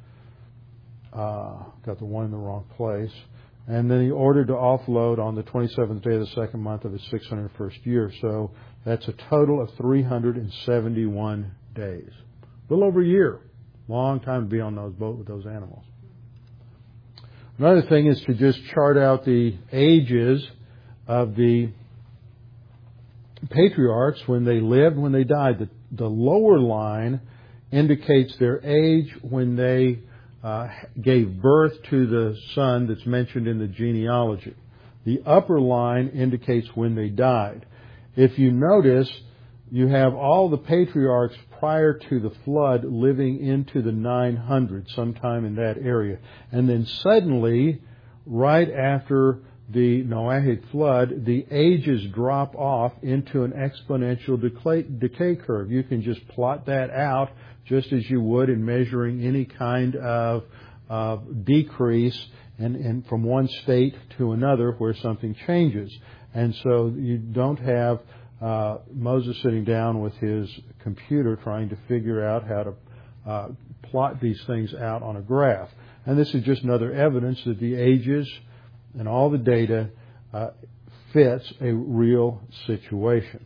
Uh, got the one in the wrong place. And then he ordered to offload on the twenty-seventh day of the second month of his six hundred first year. So that's a total of three hundred seventy-one days. A little over a year. Long time to be on those boat with those animals. Another thing is to just chart out the ages of the patriarchs when they lived, when they died. The, the lower line indicates their age when they uh, gave birth to the son that's mentioned in the genealogy. The upper line indicates when they died. If you notice, you have all the patriarchs prior to the flood living into the nine hundreds, sometime in that area. And then suddenly, right after the Noahic flood, the ages drop off into an exponential decay, decay curve. You can just plot that out just as you would in measuring any kind of uh, decrease and, and from one state to another where something changes. And so you don't have Uh, Moses sitting down with his computer trying to figure out how to uh, plot these things out on a graph. And this is just another evidence that the ages and all the data uh, fits a real situation.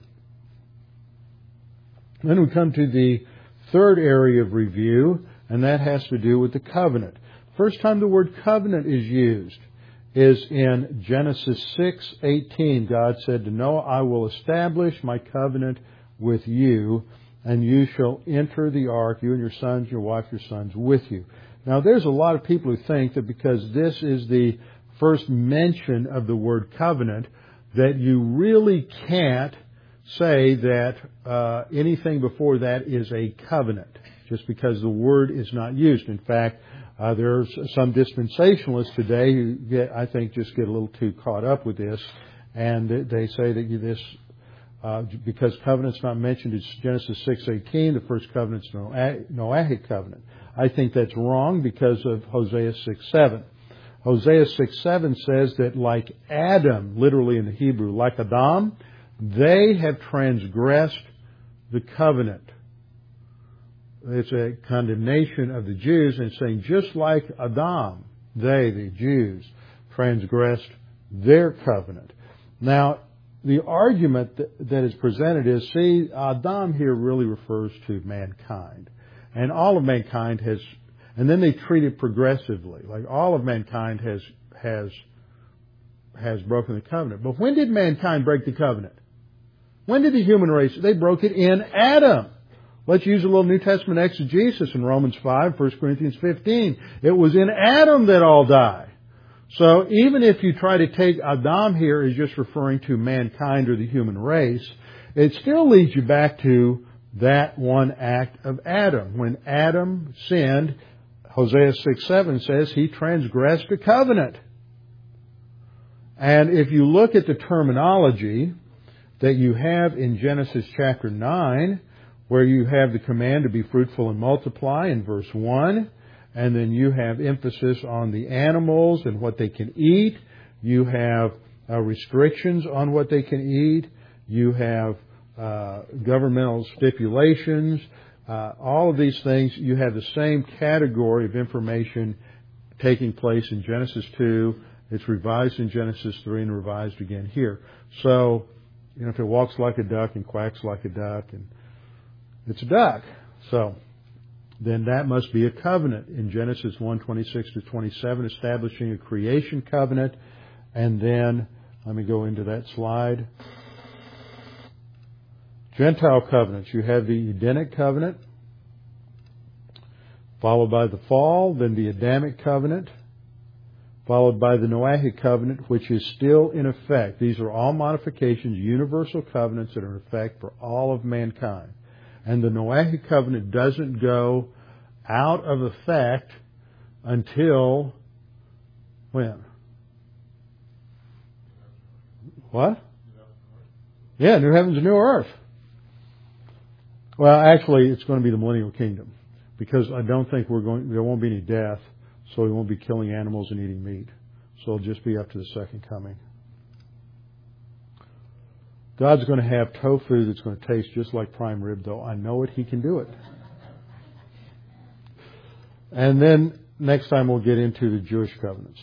Then we come to the third area of review, and that has to do with the covenant. First time the word covenant is used is in Genesis six eighteen. God said to Noah, I will establish my covenant with you, and you shall enter the ark, you and your sons, your wife, your sons, with you. Now, there's a lot of people who think that because this is the first mention of the word covenant, that you really can't say that uh, anything before that is a covenant, just because the word is not used. In fact, Uh, there's some dispensationalists today who get, I think, just get a little too caught up with this, and they say that this, uh, because covenant's not mentioned in Genesis six eighteen, the first covenant's Noahic covenant. I think that's wrong because of Hosea six seven. Hosea six seven says that like Adam, literally in the Hebrew, like Adam, they have transgressed the covenant. It's a condemnation of the Jews and saying just like Adam, they, the Jews, transgressed their covenant. Now, the argument that, that is presented is, see, Adam here really refers to mankind. And all of mankind has, and then they treat it progressively, like all of mankind has, has, has broken the covenant. But when did mankind break the covenant? When did the human race? They broke it in Adam. Let's use a little New Testament exegesis in Romans five, First Corinthians fifteen. It was in Adam that all die. So even if you try to take Adam here as just referring to mankind or the human race, it still leads you back to that one act of Adam. When Adam sinned, Hosea six seven says he transgressed a covenant. And if you look at the terminology that you have in Genesis chapter nine, where you have the command to be fruitful and multiply in verse one, and then you have emphasis on the animals and what they can eat. You have uh, restrictions on what they can eat. You have uh, governmental stipulations. Uh, all of these things, you have the same category of information taking place in Genesis two. It's revised in Genesis three and revised again here. So, you know, if it walks like a duck and quacks like a duck, and it's a duck. So, then that must be a covenant in Genesis one, twenty-six to twenty-seven, establishing a creation covenant. And then, let me go into that slide. Gentile covenants. You have the Edenic covenant, followed by the fall, then the Adamic covenant, followed by the Noahic covenant, which is still in effect. These are all modifications, universal covenants that are in effect for all of mankind. And the Noahic covenant doesn't go out of effect until when? What? Yeah, new heavens and new earth. Well, actually, it's going to be the millennial kingdom, because I don't think we're going. There won't be any death, so we won't be killing animals and eating meat. So it'll just be up to the second coming. God's going to have tofu that's going to taste just like prime rib, though. I know it. He can do it. And then next time we'll get into the Jewish covenants.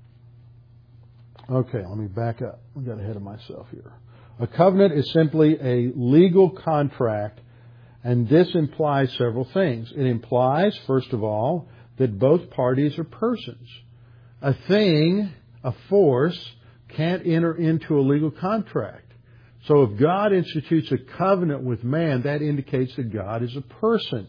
Okay, let me back up. I got ahead of myself here. A covenant is simply a legal contract, and this implies several things. It implies, first of all, that both parties are persons. A thing, a force, can't enter into a legal contract. So if God institutes a covenant with man, that indicates that God is a person.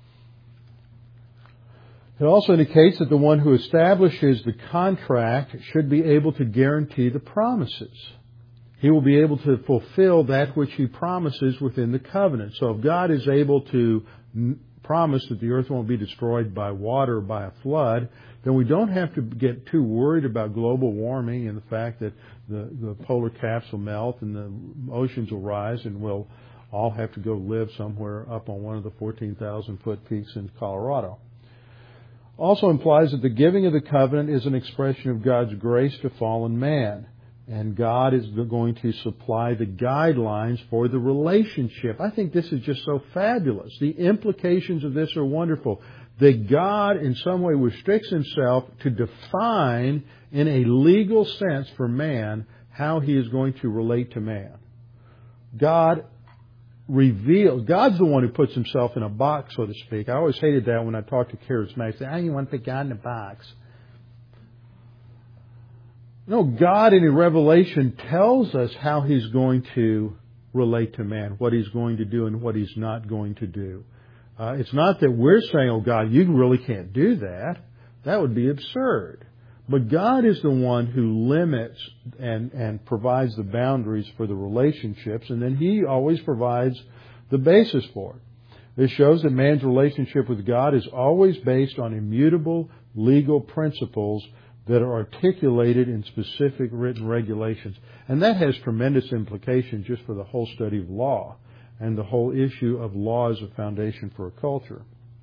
It also indicates that the one who establishes the contract should be able to guarantee the promises. He will be able to fulfill that which he promises within the covenant. So if God is able to promise that the earth won't be destroyed by water or by a flood, then we don't have to get too worried about global warming and the fact that the, the polar caps will melt and the oceans will rise and we'll all have to go live somewhere up on one of the fourteen thousand foot peaks in Colorado. Also implies that the giving of the covenant is an expression of God's grace to fallen man. And God is going to supply the guidelines for the relationship. I think this is just so fabulous. The implications of this are wonderful. That God in some way restricts himself to define in a legal sense for man how he is going to relate to man. God reveals, God's the one who puts himself in a box, so to speak. I always hated that when I talked to charismatics. I say, oh, you want to put God in a box. No, God in Revelation tells us how he's going to relate to man, what he's going to do and what he's not going to do. Uh, it's not that we're saying, oh, God, you really can't do that. That would be absurd. But God is the one who limits and, and provides the boundaries for the relationships, and then he always provides the basis for it. This shows that man's relationship with God is always based on immutable legal principles that are articulated in specific written regulations. And that has tremendous implications just for the whole study of law and the whole issue of law as a foundation for a culture.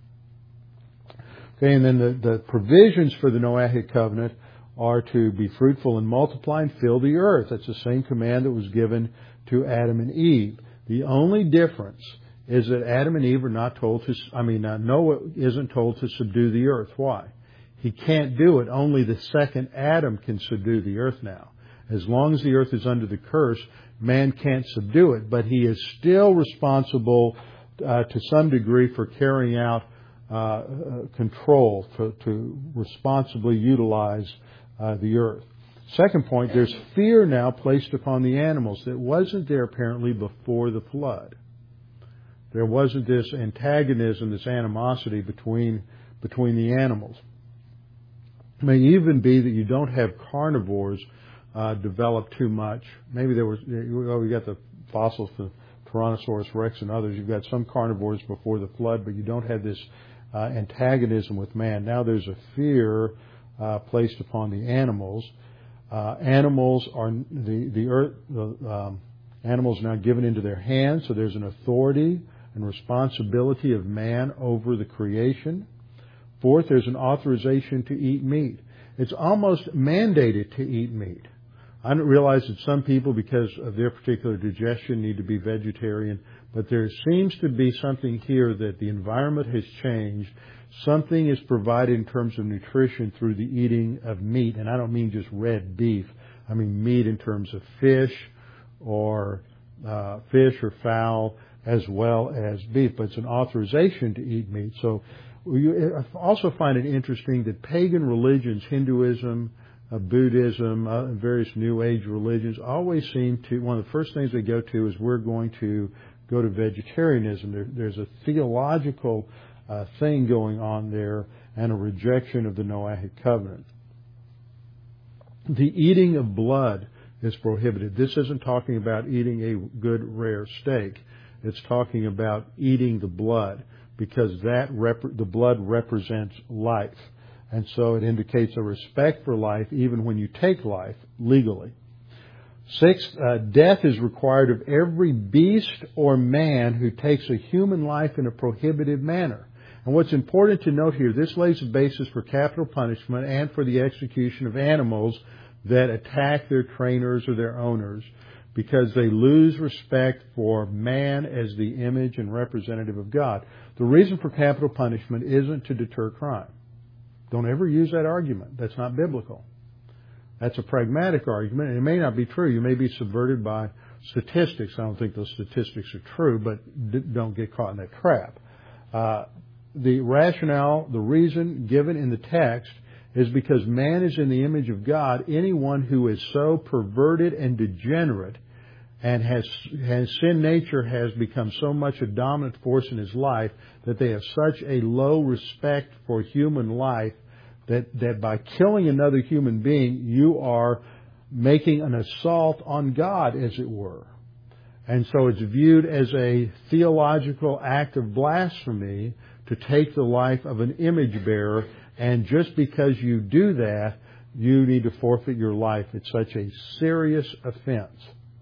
Okay, and then the, the provisions for the Noahic covenant are to be fruitful and multiply and fill the earth. That's the same command that was given to Adam and Eve. The only difference is that Adam and Eve are not told to, I mean, Noah isn't told to subdue the earth. Why? He can't do it. Only the second Adam can subdue the earth now. As long as the earth is under the curse, man can't subdue it. But he is still responsible uh, to some degree for carrying out uh, uh, control, to, to responsibly utilize uh, the earth. Second point, there's fear now placed upon the animals that wasn't there apparently before the flood. There wasn't this antagonism, this animosity between between the animals. It may even be that you don't have carnivores uh, develop too much. Maybe there was, well, we got the fossils for Tyrannosaurus rex and others. You've got some carnivores before the flood, but you don't have this uh, antagonism with man. Now there's a fear uh, placed upon the animals. Uh, animals are the the earth. The um, animals are now given into their hands, so there's an authority and responsibility of man over the creation. Fourth, there's an authorization to eat meat. It's almost mandated to eat meat. I don't realize that some people, because of their particular digestion, need to be vegetarian, but there seems to be something here that the environment has changed. Something is provided in terms of nutrition through the eating of meat, and I don't mean just red beef. I mean meat in terms of fish or uh, fish or fowl as well as beef, but it's an authorization to eat meat. So I also find it interesting that pagan religions, Hinduism, uh, Buddhism, uh, and various New Age religions always seem to, one of the first things they go to is we're going to go to vegetarianism. There, there's a theological uh, thing going on there and a rejection of the Noahic covenant. The eating of blood is prohibited. This isn't talking about eating a good rare steak. It's talking about eating the blood, because that rep- the blood represents life. And so it indicates a respect for life even when you take life legally. Sixth, uh, death is required of every beast or man who takes a human life in a prohibited manner. And what's important to note here, this lays a basis for capital punishment and for the execution of animals that attack their trainers or their owners, because they lose respect for man as the image and representative of God. The reason for capital punishment isn't to deter crime. Don't ever use that argument. That's not biblical. That's a pragmatic argument, and it may not be true. You may be subverted by statistics. I don't think those statistics are true, but don't get caught in that trap. Uh, the rationale, the reason given in the text is because man is in the image of God. Anyone who is so perverted and degenerate and has, has sin nature has become so much a dominant force in his life that they have such a low respect for human life that, that by killing another human being, you are making an assault on God, as it were. And so it's viewed as a theological act of blasphemy to take the life of an image bearer, and just because you do that, you need to forfeit your life. It's such a serious offense.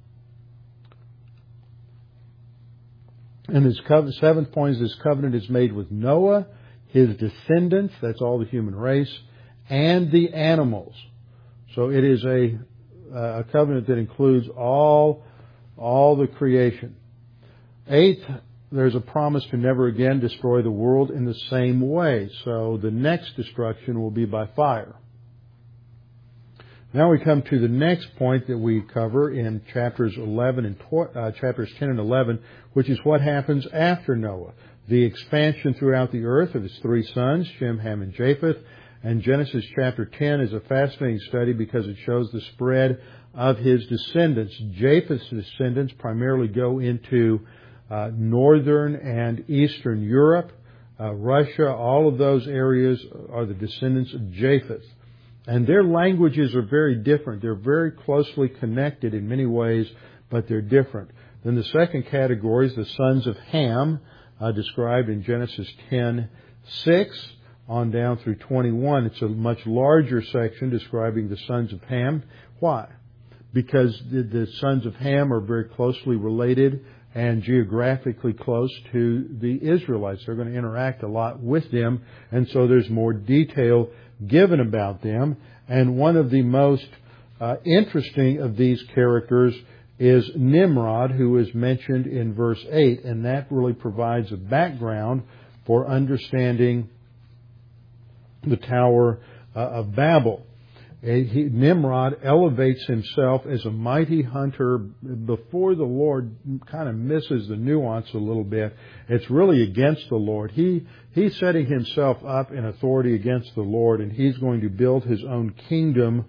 And this covenant, seventh point is this covenant is made with Noah, his descendants, that's all the human race, and the animals. So it is a, a covenant that includes all, all the creation. Eighth, there's a promise to never again destroy the world in the same way. So the next destruction will be by fire. Now we come to the next point that we cover in chapters eleven and tw- uh, chapters ten and eleven, which is what happens after Noah. The expansion throughout the earth of his three sons, Shem, Ham, and Japheth. And Genesis chapter ten is a fascinating study because it shows the spread of his descendants. Japheth's descendants primarily go into uh, northern and eastern Europe, uh, Russia. All of those areas are the descendants of Japheth. And their languages are very different. They're very closely connected in many ways, but they're different. Then the second category is the sons of Ham, uh, described in Genesis ten six on down through twenty-one. It's a much larger section describing the sons of Ham. Why? Because the, the sons of Ham are very closely related and geographically close to the Israelites. They're going to interact a lot with them, and so there's more detail given about them. And one of the most uh, interesting of these characters is Nimrod, who is mentioned in verse eight, and that really provides a background for understanding the Tower uh, of Babel. He, Nimrod elevates himself as a mighty hunter before the Lord, kind of misses the nuance a little bit. It's really against the Lord. He He's setting himself up in authority against the Lord, and he's going to build his own kingdom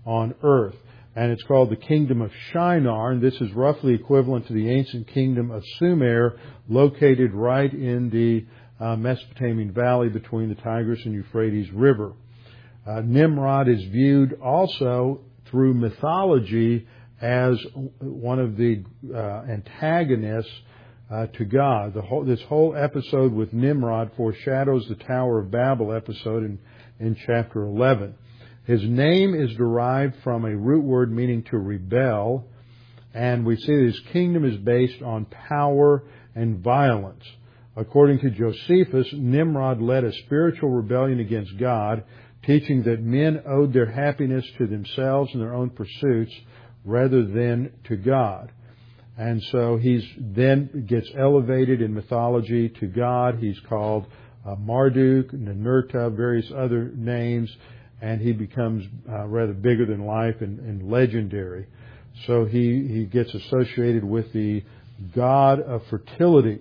on earth. And it's called the Kingdom of Shinar, and this is roughly equivalent to the ancient kingdom of Sumer, located right in the uh, Mesopotamian valley between the Tigris and Euphrates River. Uh, Nimrod is viewed also through mythology as one of the uh, antagonists uh, to God. The whole, this whole episode with Nimrod foreshadows the Tower of Babel episode in, in chapter eleven. His name is derived from a root word meaning to rebel, and we see that his kingdom is based on power and violence. According to Josephus, Nimrod led a spiritual rebellion against God, teaching that men owed their happiness to themselves and their own pursuits rather than to God. And so he's then gets elevated in mythology to God. He's called uh, Marduk, Ninurta, various other names, and he becomes uh, rather bigger than life and, and legendary. So he, he gets associated with the god of fertility.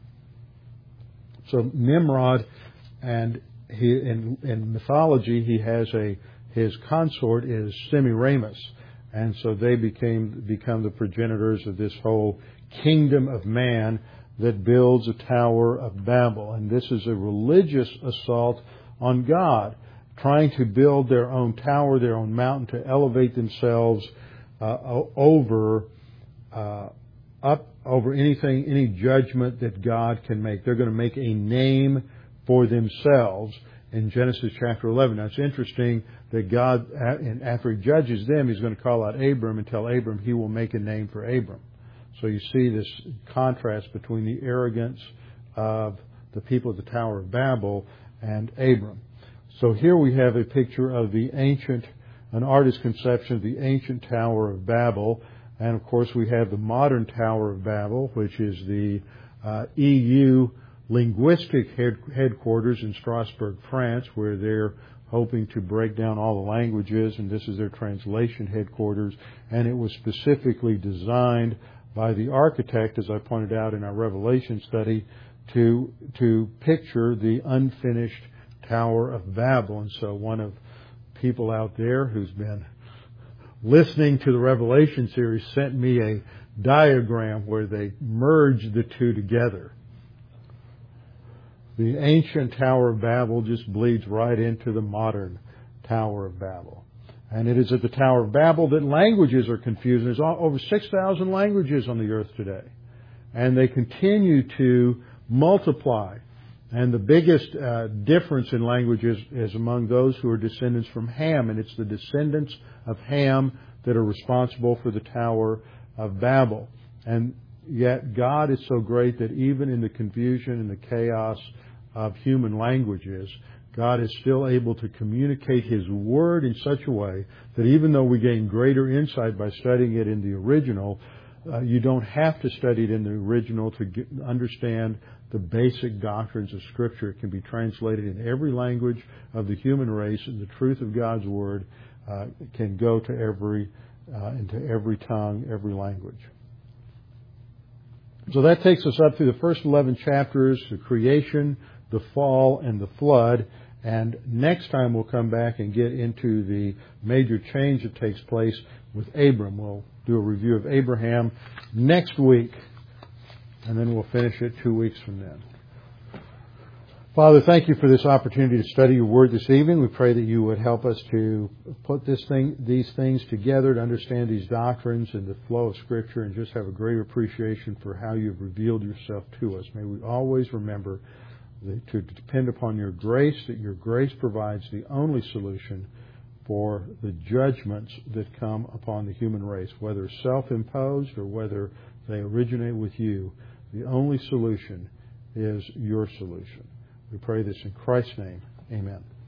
So Nimrod, and he in, in mythology he has a his consort is Semiramis, and so they became become the progenitors of this whole kingdom of man that builds a Tower of Babel. And this is a religious assault on God, trying to build their own tower, their own mountain, to elevate themselves uh, over uh, up over anything, any judgment that God can make. They're going to make a name for themselves in Genesis chapter eleven. Now, it's interesting that God, after He judges them, He's going to call out Abram and tell Abram He will make a name for Abram. So you see this contrast between the arrogance of the people of the Tower of Babel and Abram. So here we have a picture of the ancient, an artist's conception of the ancient Tower of Babel. And of course we have the modern Tower of Babel, which is the uh, E U linguistic head, headquarters in Strasbourg, France, where they're hoping to break down all the languages, and this is their translation headquarters. And it was specifically designed by the architect, as I pointed out in our Revelation study, to to picture the unfinished Tower of Babel. And so one of people out there who's been listening to the Revelation series sent me a diagram where they merged the two together. The ancient Tower of Babel just bleeds right into the modern Tower of Babel. And it is at the Tower of Babel that languages are confused. There's over six thousand languages on the earth today. And they continue to multiply. And the biggest uh, difference in languages is among those who are descendants from Ham. And it's the descendants of Ham that are responsible for the Tower of Babel. And yet God is so great that even in the confusion and the chaos of human languages, God is still able to communicate His Word in such a way that even though we gain greater insight by studying it in the original, uh, you don't have to study it in the original to get, understand the basic doctrines of Scripture. It can be translated in every language of the human race, and the truth of God's Word uh, can go to every, uh, into every tongue, every language. So that takes us up through the first eleven chapters, the creation, the fall, and the flood. And next time we'll come back and get into the major change that takes place with Abram. We'll do a review of Abraham next week, and then we'll finish it two weeks from then. Father, thank you for this opportunity to study your word this evening. We pray that you would help us to put this thing, these things together, to understand these doctrines and the flow of Scripture, and just have a great appreciation for how you've revealed yourself to us. May we always remember to depend upon your grace, that your grace provides the only solution for the judgments that come upon the human race, whether self-imposed or whether they originate with you. The only solution is your solution. We pray this in Christ's name. Amen.